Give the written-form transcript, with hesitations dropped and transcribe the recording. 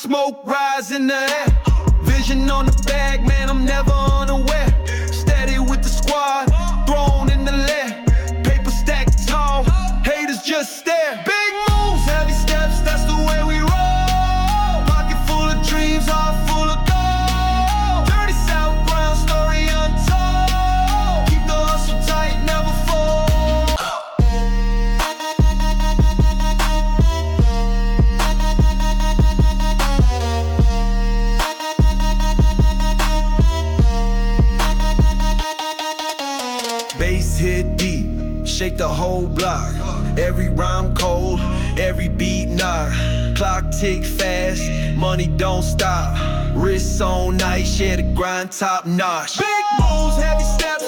smoke rise in the air. Vision on the bag, man, I'm never unaware. Steady with the squad, thrown in the lair. Paper stacked tall, haters just stare. Big moves, heavy steps, that's the way we roll. Pocket full of dreams, heart full of gold. Dirty South Brown, story untold. Keep the hustle tight, never fold. Bass hit deep, shake the whole block. Every rhyme cold, every beat knock. Clock tick fast, money don't stop. Wrists on ice, yeah, the grind top notch. Big moves, heavy steps.